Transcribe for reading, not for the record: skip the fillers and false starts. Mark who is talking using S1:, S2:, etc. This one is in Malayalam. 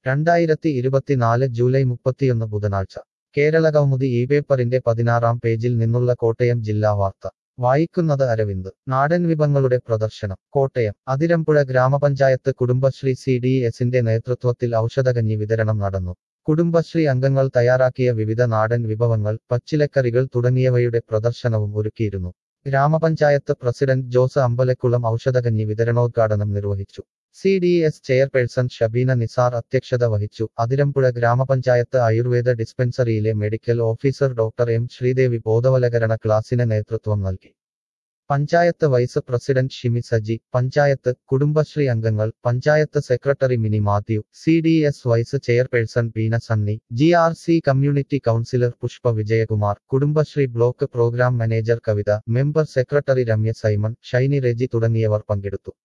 S1: 2024 ജൂലൈ 31 ബുധനാഴ്ച കേരള കൗമുദി ഈ പേപ്പറിന്റെ 16-ാം പേജിൽ നിന്നുള്ള കോട്ടയം ജില്ലാ വാർത്ത വായിക്കുന്നത് അരവിന്ദ്. നാടൻ വിഭവങ്ങളുടെ പ്രദർശനം കോട്ടയം. അതിരമ്പുഴ ഗ്രാമപഞ്ചായത്ത് കുടുംബശ്രീ CDSന്റെ നേതൃത്വത്തിൽ ഔഷധകഞ്ഞി വിതരണം നടന്നു. കുടുംബശ്രീ അംഗങ്ങൾ തയ്യാറാക്കിയ വിവിധ നാടൻ വിഭവങ്ങൾ, പച്ചിലക്കറികൾ തുടങ്ങിയവയുടെ പ്രദർശനവും ഒരുക്കിയിരുന്നു. ഗ്രാമപഞ്ചായത്ത് പ്രസിഡന്റ് ജോസ് അമ്പലക്കുളം ഔഷധകഞ്ഞി വിതരണോദ്ഘാടനം നിർവഹിച്ചു. CDS ചെയർപേഴ്സൺ ഷബീന നിസാർ അധ്യക്ഷത വഹിച്ചു. അതിരമ്പുഴ ഗ്രാമപഞ്ചായത്ത് ആയുർവേദ ഡിസ്പെൻസറിയിലെ medical officer doctor M Sreedevi ബോധവൽക്കരണ ക്ലാസിന് നേതൃത്വം നൽകി. പഞ്ചായത്ത് വൈസ് പ്രസിഡന്റ് ഷിമി സജി, പഞ്ചായത്ത്, കുടുംബശ്രീ അംഗങ്ങൾ, panchayat secretary Mini Mathew, CDS vice chairperson Beena Sunny, GRC community councillor Pushpa Vijayakumar, Kudumbashree block programme manager Kavitha, member secretary Ramya Simon, Shiny Reji തുടങ്ങിയവർ പങ്കെടുത്തു.